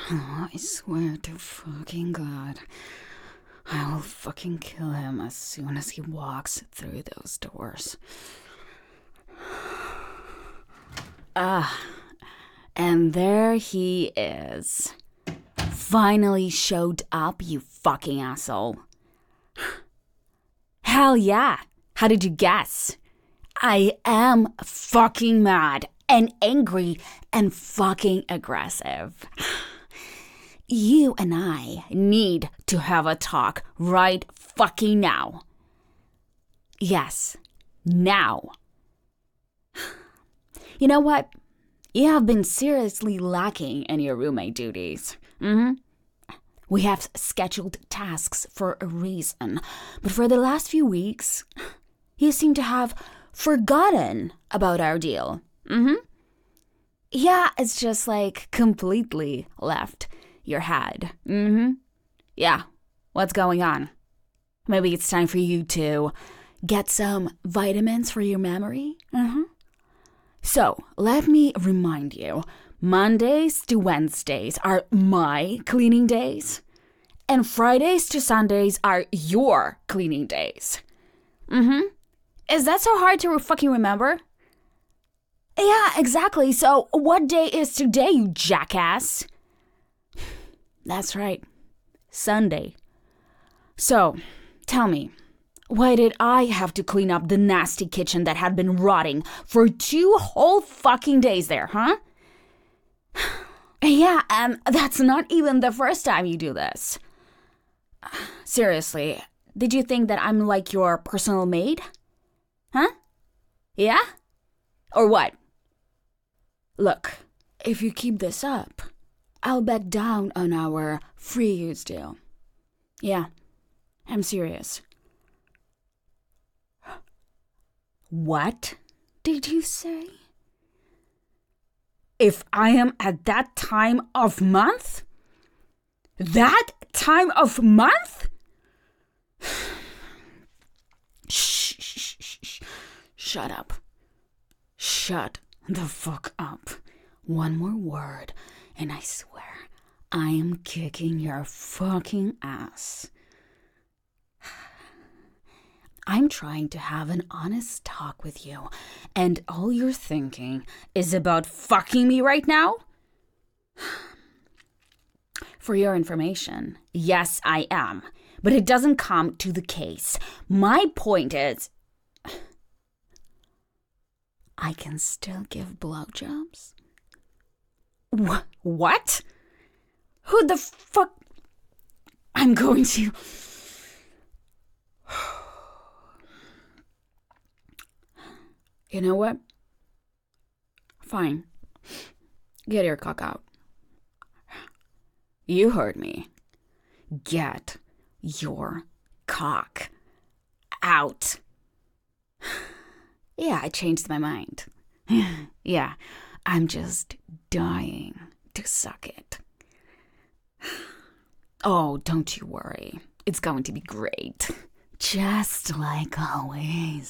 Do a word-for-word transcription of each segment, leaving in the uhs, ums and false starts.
Oh, I swear to fucking God, I will fucking kill him as soon as he walks through those doors. Ah, and there he is. Finally showed up, you fucking asshole. Hell yeah. How did you guess? I am fucking mad and angry and fucking aggressive. You and I need to have a talk right fucking now. Yes, now. You know what? You have been seriously lacking in your roommate duties. Mm-hmm. We have scheduled tasks for a reason, but for the last few weeks, you seem to have forgotten about our deal. Mm-hmm. Yeah, it's just like completely left your head. Mm-hmm. Yeah, what's going on? Maybe it's time for you to get some vitamins for your memory? Mm-hmm. So, let me remind you, Mondays to Wednesdays are my cleaning days, and Fridays to Sundays are your cleaning days. Mm-hmm. Is that so hard to fucking remember? Yeah, exactly. So, what day is today, you jackass? That's right. Sunday. So, tell me, why did I have to clean up the nasty kitchen that had been rotting for two whole fucking days there, huh? Yeah, and that's not even the first time you do this. Seriously, did you think that I'm like your personal maid? Huh? Yeah? Or what? Look, if you keep this up, I'll bet down on our free use deal. Yeah, I'm serious. What did you say? If I am at that time of month? That time of month? Shh, shh, shh, shh. Shut up. Shut the fuck up. One more word, and I swear I am kicking your fucking ass. I'm trying to have an honest talk with you, and all you're thinking is about fucking me right now? For your information, yes, I am, but it doesn't come to the case. My point is, I can still give blowjobs? Wh- what? Who the fuck? I'm going to... You know what? Fine. Get your cock out. You heard me. Get your cock out. Yeah, I changed my mind. Yeah, I'm just dying to suck it. Oh, don't you worry. It's going to be great. Just like always.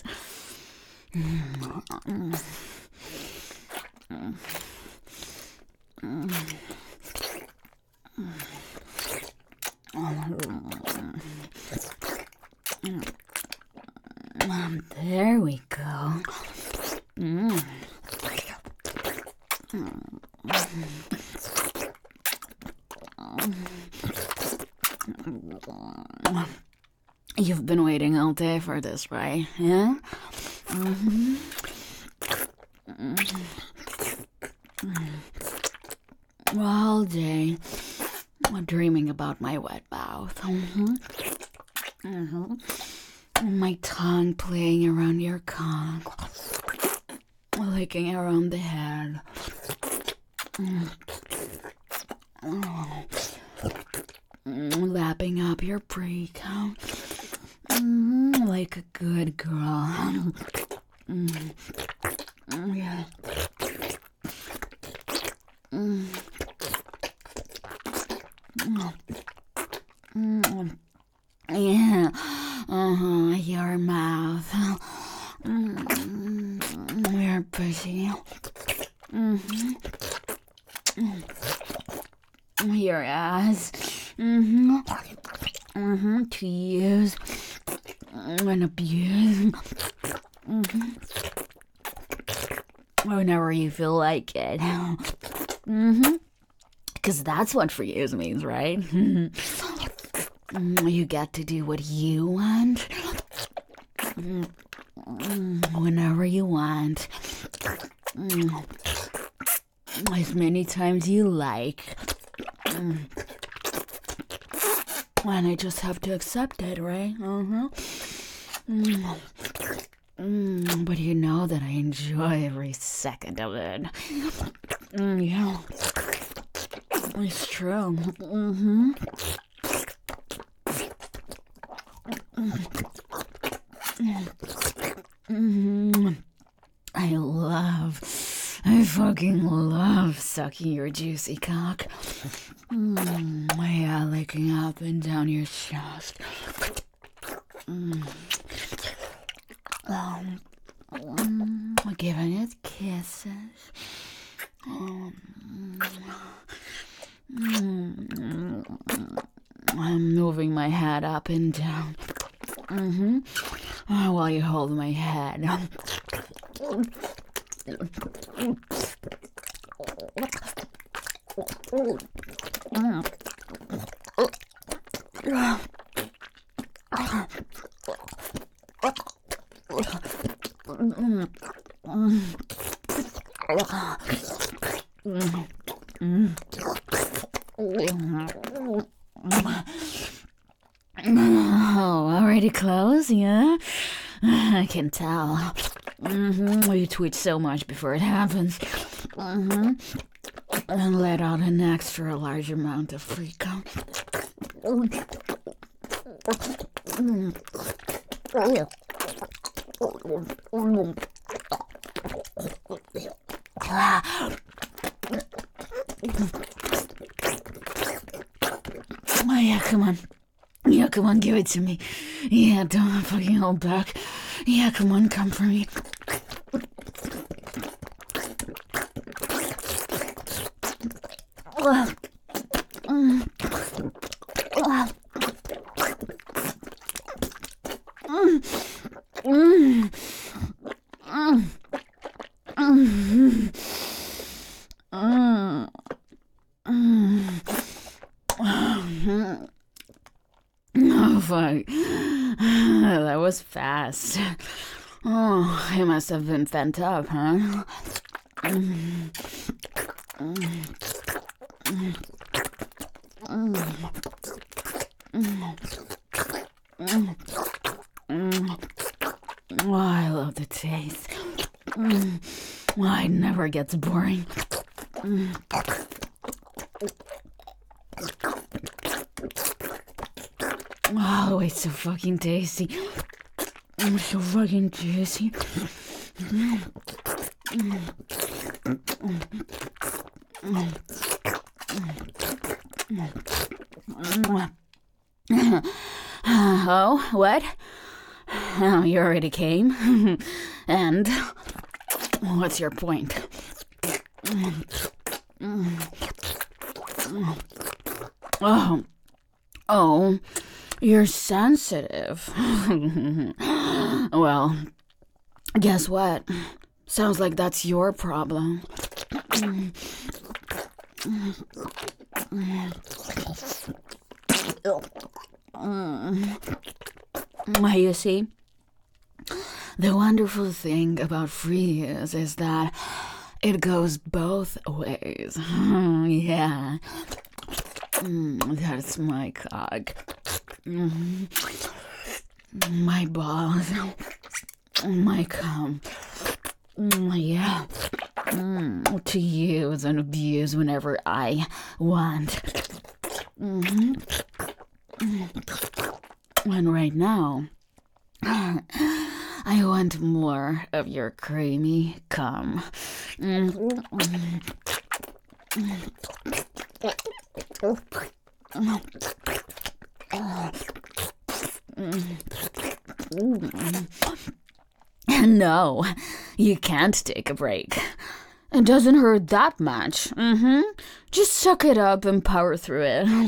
There we go. Mm. You've been waiting all day for this, right? Yeah? Mm-hmm. All day, I'm dreaming about my wet mouth. Mm-hmm. Mm-hmm. My tongue playing around your cock, licking around the head. Mm. Oh. Mm, lapping up your pre-cum. Mm, like a good girl. Mm. Mm, yeah. Mm. Mm. Yeah. Uh-huh. Your mouth. Mm. Your pussy. Mm-hmm. your ass. Mm-hmm. Mm-hmm. To use and abuse. Mm-hmm. Whenever you feel like it. Mm-hmm. Because that's what free use means, right? You get to do what you want. Whenever you want. As many times you like. And I just have to accept it, right? Uh-huh. Mm. Mm, but you know that I enjoy every second of it. Mm, yeah. It's true. Mm-hmm. Mm-hmm. I love, I fucking love sucking your juicy cock. Mm, yeah, licking up and down your chest. Mm. Um, mm, giving it kisses. Um, mm, I'm moving my head up and down. Mm-hmm. Oh, while you hold my head. Oh, already close, yeah? I can tell. Mm-hmm. You twitch so much before it happens. Mm-hmm. And let out an extra large amount of freak out. Oh, yeah, come on. Yeah, come on, give it to me. Yeah, don't fucking hold back. Yeah, come on, come for me. Mm. Mm. Mm. Mm. Mm. Mm. Oh, fuck. That was fast. Oh, I must have been pent up, huh? Mm. Mm. Mm. Mm. Mm. Mm. Mm. Oh, I love the taste. Mm. Oh, it never gets boring. Mm. Oh, it's so fucking tasty. Mm, so fucking juicy. Mm. Mm. Mm. Mm. Mm. Oh, what? Oh, you already came? And what's your point? Oh, oh, you're sensitive. Well, guess what? Sounds like that's your problem. You see, the wonderful thing about free use is that it goes both ways. Yeah. Mm, that's my cock. Mm. My balls. My cum. Mm, yeah. Mm, to use and abuse whenever I want. Mm-hmm. And right now, I want more of your creamy cum. No, you can't take a break. It doesn't hurt that much. Mm-hmm. Just suck it up and power through it.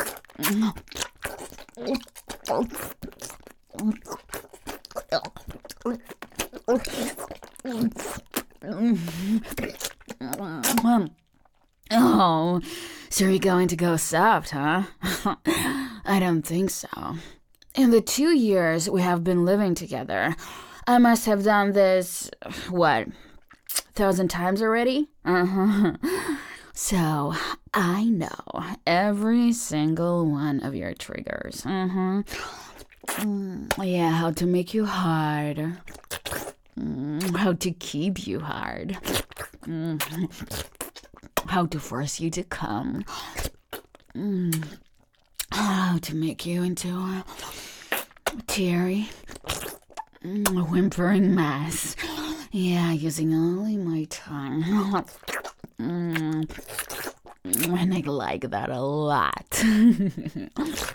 Oh, so you're going to go soft, huh? I don't think so. In the two years we have been living together, I must have done this, what, thousand times already? Uh-huh. So, I know every single one of your triggers. Uh-huh. Mm, yeah, how to make you hard. Mm, how to keep you hard. Mm, how to force you to come. Mm, how to make you into a teary, mm, whimpering mess. Yeah, using only my tongue. Mm, and I like that a lot. mm.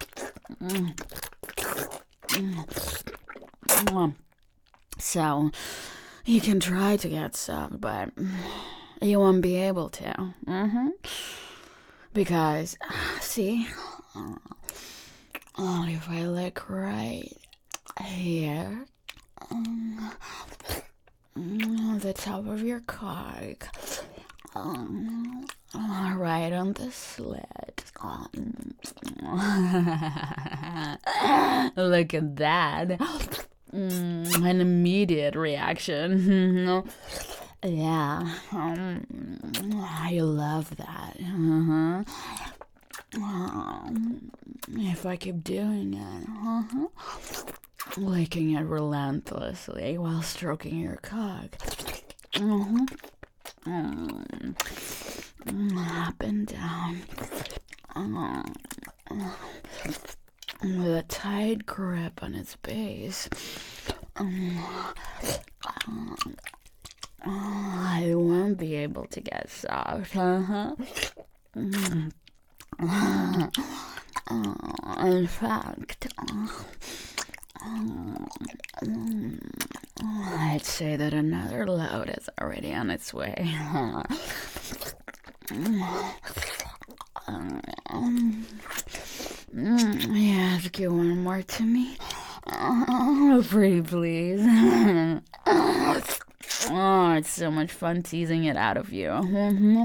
Mm. So, you can try to get some, but you won't be able to. Mm-hmm. Because, see, oh, if I look right here, um, on the top of your cock, um, right on the slit. Um, look at that. Mm, an immediate reaction. Yeah, um, I love that. Uh-huh. Um, if I keep doing it, uh-huh. Licking it relentlessly while stroking your cock. Uh-huh. Um, up and down. Uh, with a tight grip on its base. Um, uh, I won't be able to get soft. Uh-huh. Mm. Uh, uh, in fact, uh, uh, I'd say that another load is already on its way. Uh, um, yeah, give one more to me. Oh, pretty please. Oh, it's so much fun teasing it out of you. Mm-hmm.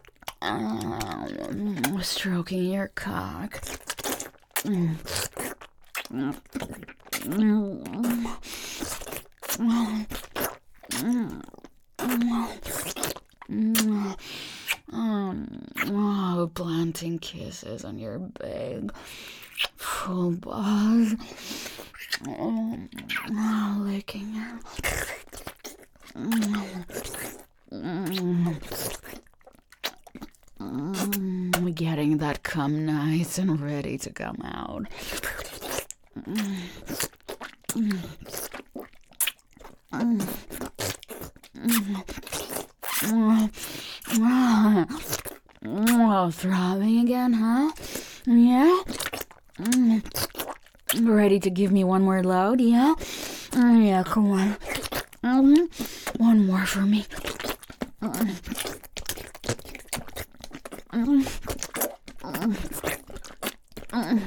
Um, stroking your cock. Mm. Mm. Mm. Um, oh, planting kisses on your big full balls. Oh, licking it. Mm. Mm, getting that cum nice and ready to come out. Mm. Mm. Mm. Mm. Oh, throbbing again, huh? Yeah? Mm. Ready to give me one more load, yeah? Mm, yeah, come on. Mm-hmm. One more for me. Mm. Mm. Mm. Mm.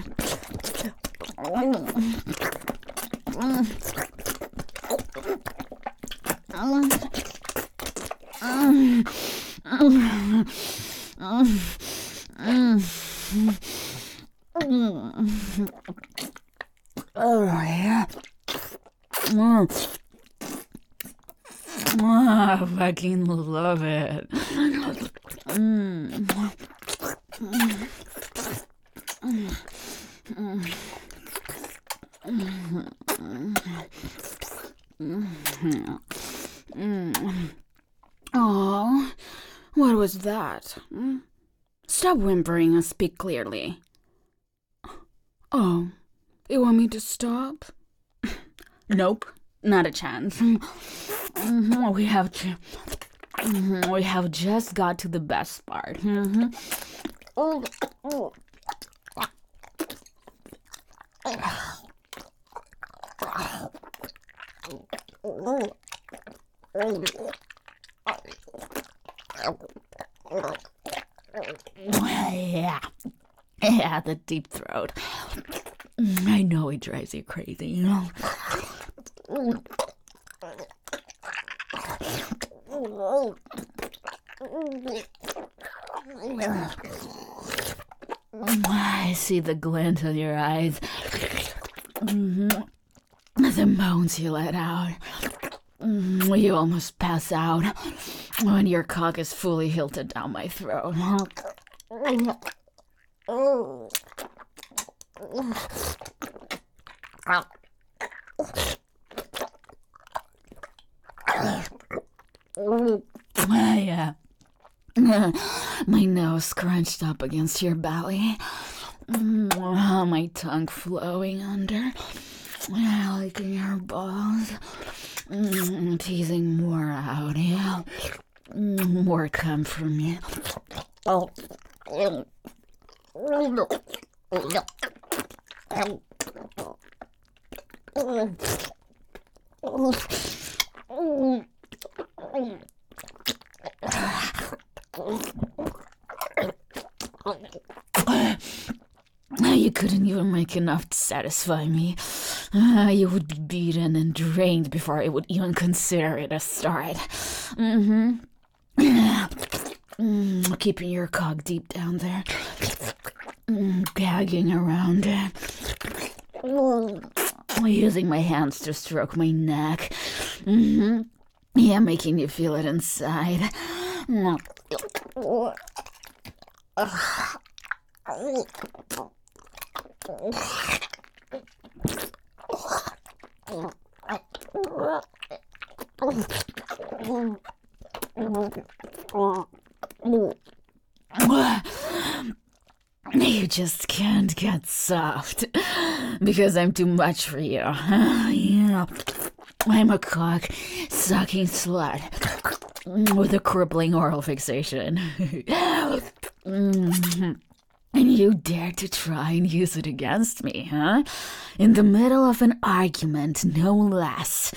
Oh, yeah. Mm. Oh, I fucking love it. Mm. Mm. Mm. Mm. Mm. Oh, what was that? Stop whimpering and speak clearly. Oh, you want me to stop? Nope, not a chance. Mm-hmm, we have to. Mm-hmm, we have just got to the best part. Mm-hmm. Oh, oh. Yeah. Yeah, the deep throat. I know it drives you crazy, you know? I see the glint in your eyes. Mm-hmm. The moans you let out. Mm, you almost pass out when your cock is fully hilted down my throat. Yeah. My nose scrunched up against your belly. My tongue flowing under. Licking your balls. Teasing more out, yeah. More come from me. Oh. You couldn't even make enough to satisfy me. Uh, you would be beaten and drained before I would even consider it a start. Mm-hmm. Mm, keeping your cock deep down there. Mm, gagging around it. Using my hands to stroke my neck. Mm-hmm. Yeah, making you feel it inside. You just can't get soft because I'm too much for you. Yeah. I'm a cock sucking slut with a crippling oral fixation. Mm-hmm. And you dare to try and use it against me, huh? In the middle of an argument, no less.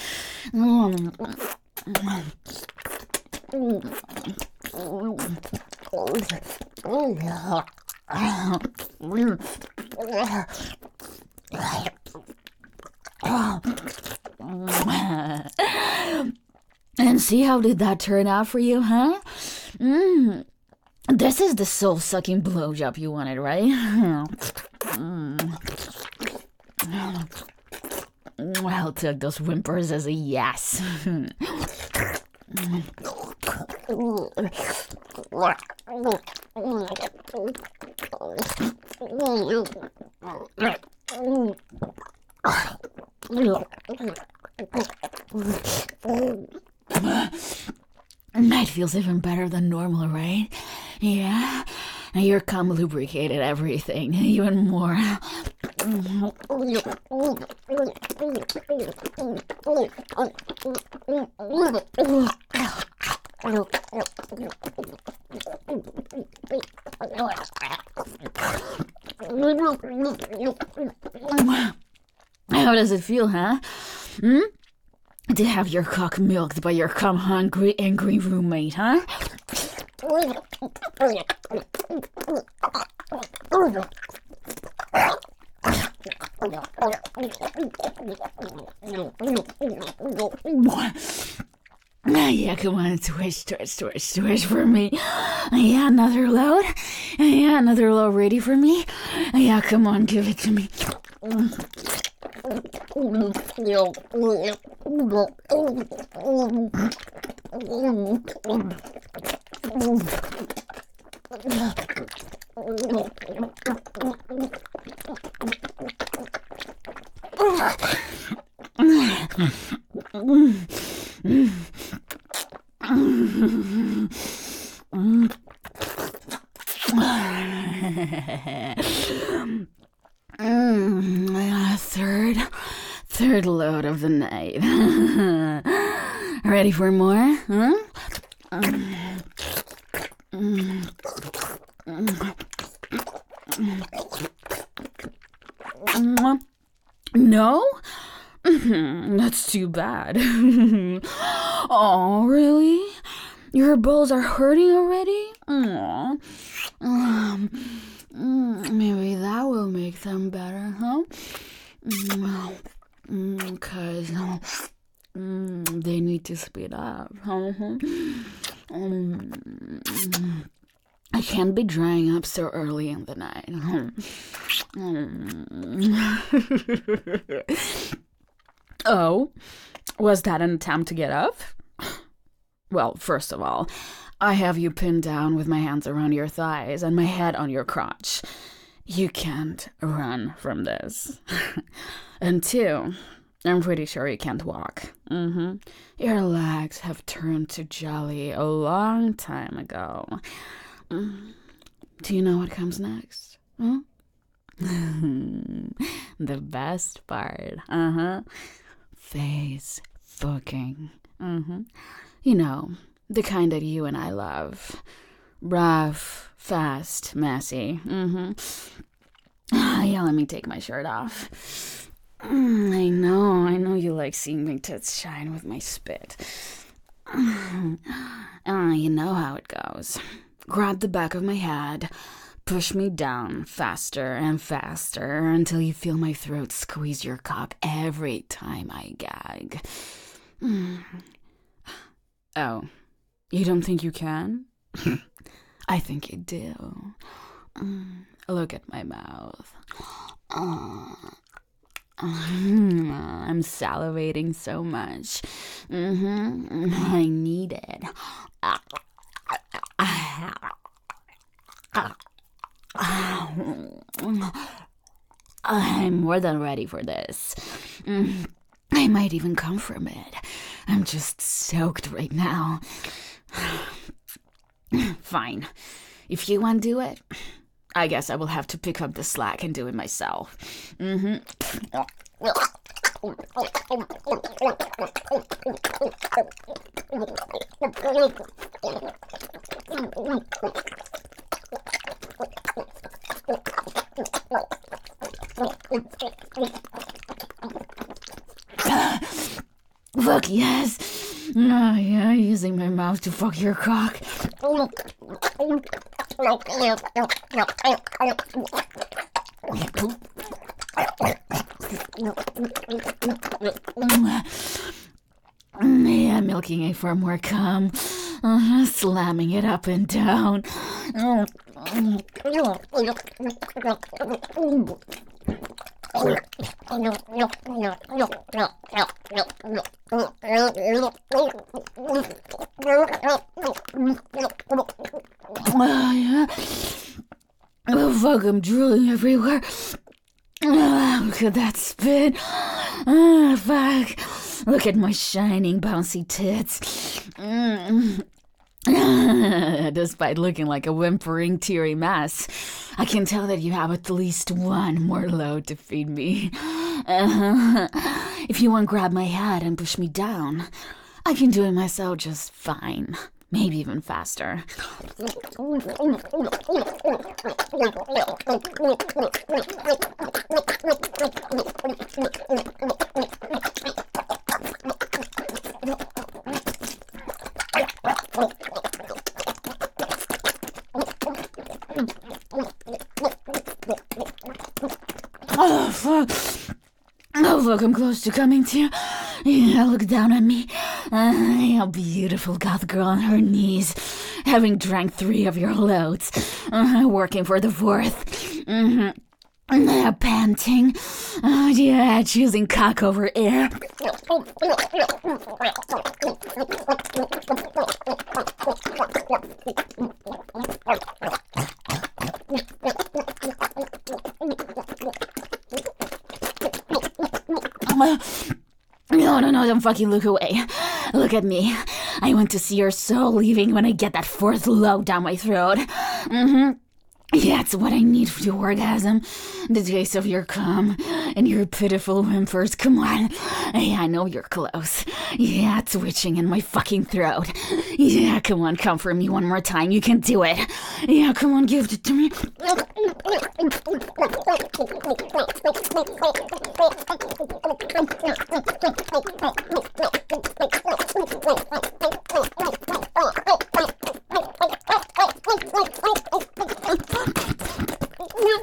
And see how did that turn out for you, huh? Mm. This is the soul-sucking blowjob you wanted, right? Mm. I'll take those whimpers as a yes. Night feels even better than normal, right? Yeah? Your cum lubricated everything, even more. How does it feel, huh? Hmm? To have your cock milked by your cum-hungry, angry roommate, huh? Yeah, come on, twitch, twitch, twitch, twitch for me. Yeah, another load. Yeah, another load ready for me. Yeah, come on, give it to me. Mm, third, third load of the night. Ready for more? Huh? No? That's too bad. Oh, really? Your balls are hurting already? Aww. Um, Mm, maybe that will make them better, huh? Because mm, mm, they need to speed up. Uh-huh. Mm, I can't be drying up so early in the night. Oh, was that an attempt to get up? Well, first of all, I have you pinned down with my hands around your thighs and my head on your crotch. You can't run from this. And two, I'm pretty sure you can't walk. Mm-hmm. Your legs have turned to jelly a long time ago. Mm. Do you know what comes next? Huh? The best part. Uh-huh. Face fucking. Mm-hmm. You know, the kind that you and I love. Rough, fast, messy. Mm-hmm. Yeah, let me take my shirt off. Mm, I know, I know you like seeing my tits shine with my spit. Uh, you know how it goes. Grab the back of my head, push me down faster and faster until you feel my throat squeeze your cock every time I gag. Mm. Oh, you don't think you can? I think you do. Mm, look at my mouth. Uh, I'm salivating so much. Mm-hmm. I need it. I'm more than ready for this. Mm, I might even come from it. I'm just soaked right now. Fine. If you want to do it, I guess I will have to pick up the slack and do it myself. Mm-hmm. Fuck yes. Oh yeah, using my mouth to fuck your cock. Yeah, milking it for more cum. Uh, slamming it up and down. Oh, yeah. Oh, fuck, I'm drooling everywhere. Oh, look at that spit. Oh, fuck. Look at my shining, bouncy tits. Mm. Despite looking like a whimpering, teary mess, I can tell that you have at least one more load to feed me. Uh, if you want to grab my head and push me down, I can do it myself just fine. Maybe even faster. Oh, fuck. Oh, fuck, I'm close to coming to you. Yeah, look down at me. Uh, a beautiful goth girl on her knees, having drank three of your loads, uh, working for the fourth. Mm-hmm. Uh, panting. Oh, yeah, choosing cock over air. No, no, no, don't fucking look away. Look at me. I want to see your soul leaving when I get that fourth load down my throat. Mm-hmm. Yeah, it's what I need for your orgasm. The taste of your cum and your pitiful whimpers. Come on. Yeah, I know you're close. Yeah, it's twitching in my fucking throat. Yeah, come on, come for me one more time. You can do it. Yeah, come on, give it to me.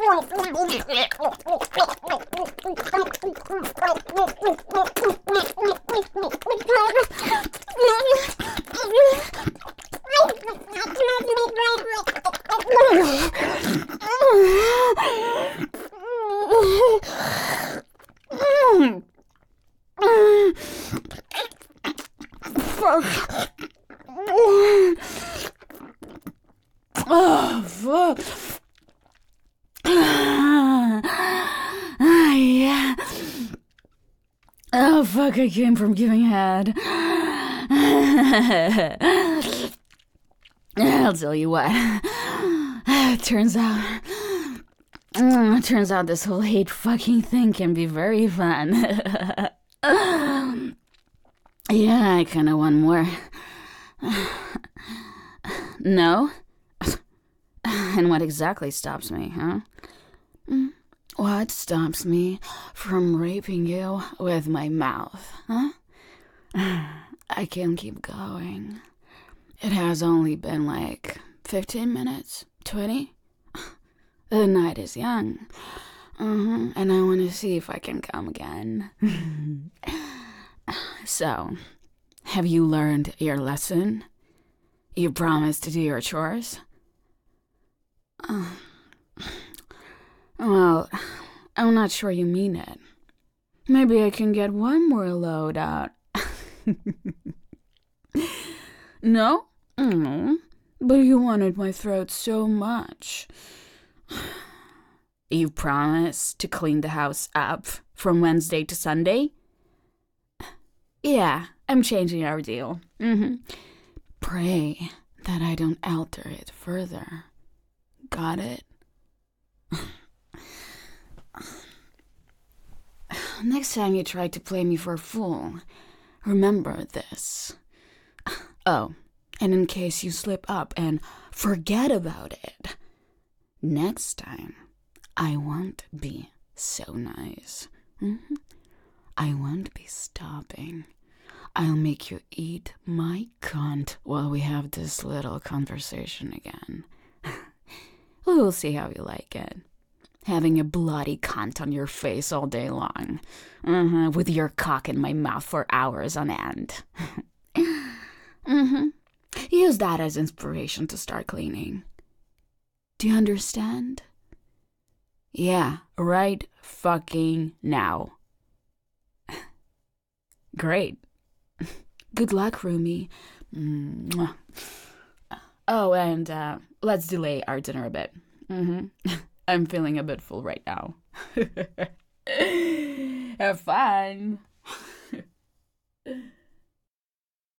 Oh, fuck. Ah, yeah. Oh, fuck, I came from giving head. I'll tell you what. Turns out... Mm, turns out this whole hate fucking thing can be very fun. Yeah, I kinda want more. No? And what exactly stops me, huh? What stops me from raping you with my mouth, huh? I can keep going. It has only been like fifteen minutes, twenty. The night is young. Uh-huh. And I want to see if I can come again. So, have you learned your lesson? You promised to do your chores? Uh, well, I'm not sure you mean it. Maybe I can get one more load out. No? Mm, but you wanted my throat so much. You promised to clean the house up from Wednesday to Sunday? Yeah, I'm changing our deal. Mm-hmm. Pray that I don't alter it further. Got it? Next time you try to play me for a fool, remember this. Oh, and in case you slip up and forget about it, next time, I won't be so nice. Mm-hmm. I won't be stopping. I'll make you eat my cunt while we have this little conversation again. We'll see how you like it. Having a bloody cunt on your face all day long. Uh-huh, with your cock in my mouth for hours on end. Mm-hmm. Use that as inspiration to start cleaning. Do you understand? Yeah, right fucking now. Great. Good luck, Rumi. Mwah. Oh, and uh, let's delay our dinner a bit. Mm-hmm. I'm feeling a bit full right now. Have fun.